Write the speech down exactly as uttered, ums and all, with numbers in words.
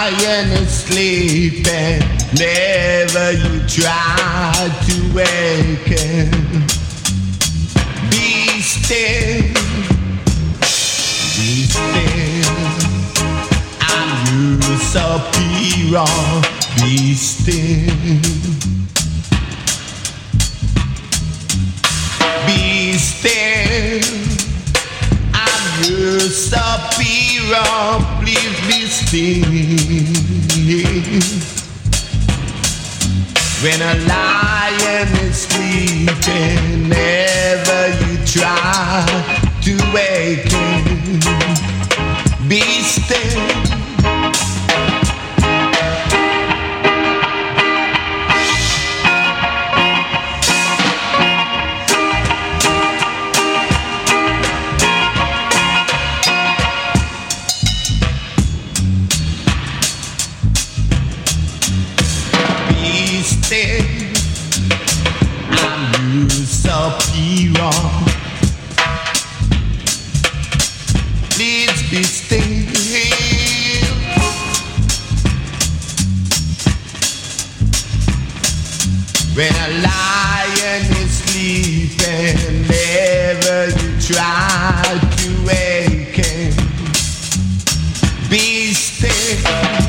lion is sleeping, never you try to waken. Be still, be still. I'm your superior. Be still, be still. I'm your superior. Please be still. When a lion is sleeping, never you try to waken. Be still. I'm your superior. Please be still. When a lion is sleeping, never you try to waken. Be still.